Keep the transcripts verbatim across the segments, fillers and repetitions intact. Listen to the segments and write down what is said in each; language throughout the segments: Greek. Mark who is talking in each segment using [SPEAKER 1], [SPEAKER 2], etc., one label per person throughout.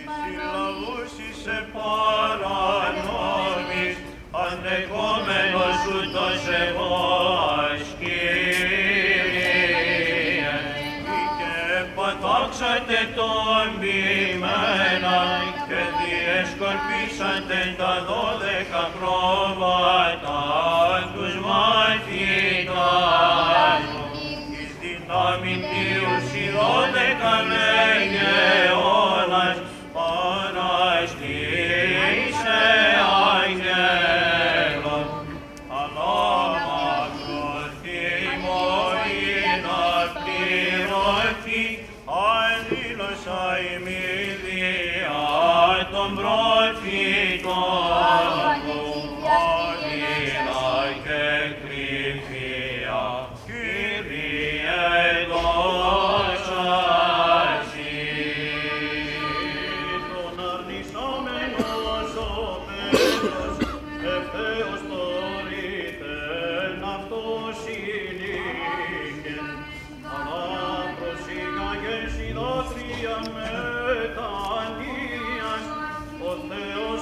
[SPEAKER 1] συλλαβούς είσαι παρανόμης, αντεκόμενος ούτως εγώ ασκήρια. Και πατάξατε τον ποιημένα και διεσκορπίσατε τα δώδεκα πρόβατα τους μαθητάς μου. Εις δυνάμει Θεούς οι δώδεκα λεγεώνας παραστήσε αγγέλων, αλλά μακροθυμωρή να πληρωθεί, αλλήλωσα ημίδια των προφητών μου, αλλήλα και κρυφία, Κύριε δόξα Συ. Τον αρνησόμενος ο Πέτρος, ευθέως τωρίτεν αυτός συνήκεν, αλλά προσήγαγες η δόθρια μετανοίας, ο Θεός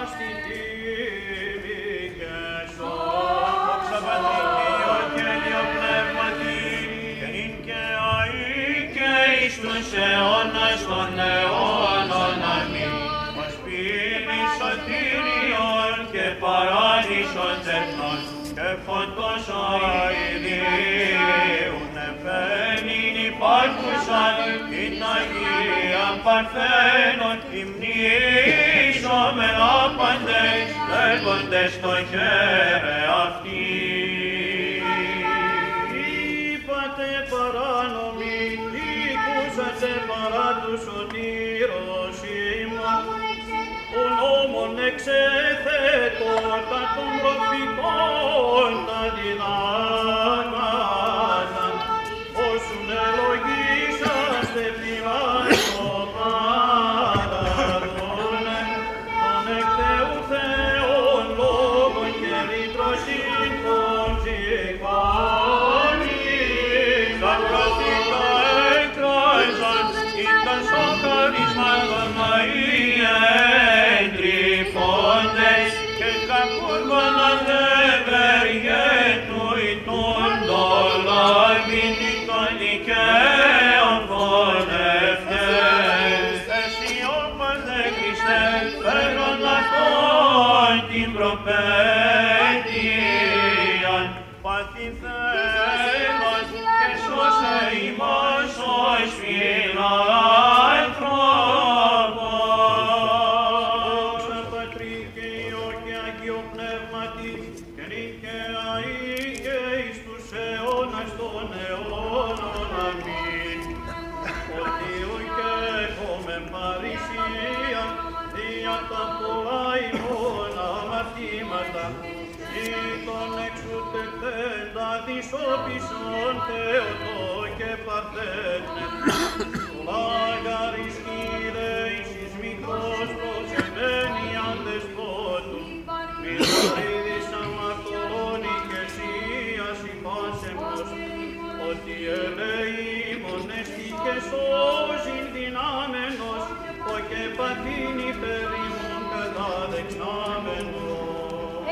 [SPEAKER 1] ηλαστητήμηκες, δόξα Πατρί και Υιό και Αγίο Πνεύματι, και νυν και αεί και εις τους αιώνας των αιώνων. Αμήν. Ως ποιήνης σωτήριον και παράδεισον τεχνών και φωτός αηδίουν επένην υπάρχουσαν την Αγία Παρθένων υμνήσομεν άπαντες λέγοντες το χαίρε αυτοί. Είπατε παράνομοι, ήκουσατε παρά του σωτήρος ημών, ο νόμον εξέθετον τα των προφητών τα διδάγματα, όσουν ελογίσαστε πληράσω παραδούνε, τον εκ Θεού Θεόν λόγων και ρήτρωσιν των ψυχώνης, τα προφήτα έκραζαν, ήταν στο χαρίσμα των εντρυφώντες και κακούργων αδευεργέτου ητούν δολάβιν των δικαίων φωνευτές. Εσύ όπατε Χριστέ φέρον αυτόν την προπαίδειαν, παθηθέλος και σώσε ημάς ως φιλάνθρωπος. Δόξα Πατρί και Υιό και Αγίο Πνεύματι, και νυν και αεί και εις τους αιώνας των αιώνων. Αμήν. Ότι ουκ έχομεν παρησία δια τα πολλά ημών αμαρτήματα, ή τον εξουτεκθέντα της όπισον Θεοτό και Παρθένε, λάγαρις Κύριε εις μικρός προσεμένη αντεσπότου, μητρίδης αμαρτωλών ηκεσίας υπάσεμος, ότι ελεήμων εστι και σώζειν δυνάμενος, ο και παθήν υπέρ ημών καταδεξάμενος.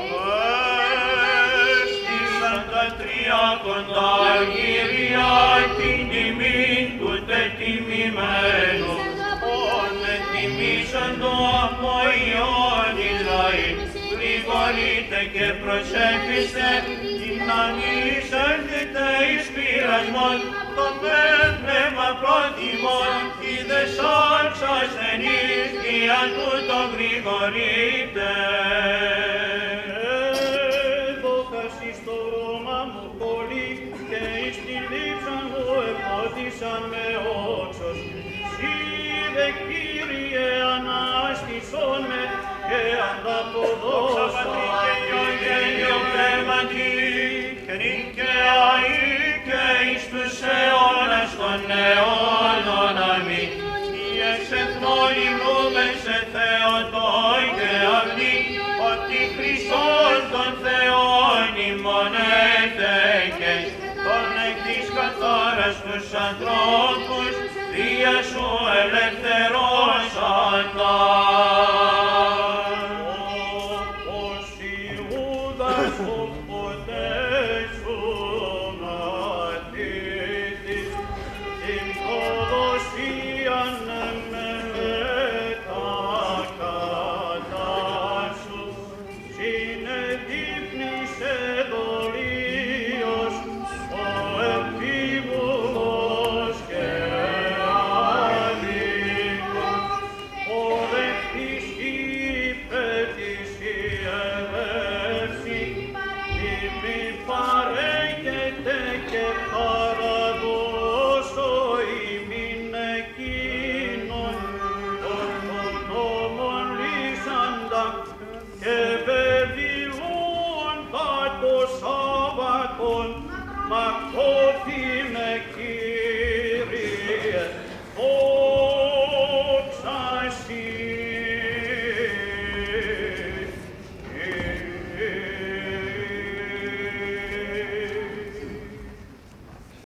[SPEAKER 1] Έστησαν τα τρία κοντά Κύρια την τιμήν του τετιμημένου, ον ετιμήσαν το από Υιόν Ισραήλ, γρηγορείτε και προσέχεστε, δυναμείς έρχεται εις πειρασμόν, το πνεύμα πρότιμον, είδες άξ ασθενείς, κι αν τούτο γρηγορείτε. Έδωκας εις το ρόμα μου πολύ, και εις την δίψαν μου επότισαν με όξος. Συ δε Κύριε ανάστησόν με, και ανταποδώσαν. Δόξα Πατρί και Υιό και Αγίο Πνεύματι, και νυν και αεί και εις τους αιώνας των αιώνων. Αμήν. Οι εξ εθνών υμνούμεν σε Θεοτό και αυνή, ότι Χριστός τον Θεόν ημών έτεκες, τον εκ της καθάρας τους ανθρώπους, δια σου ελευθερώσας.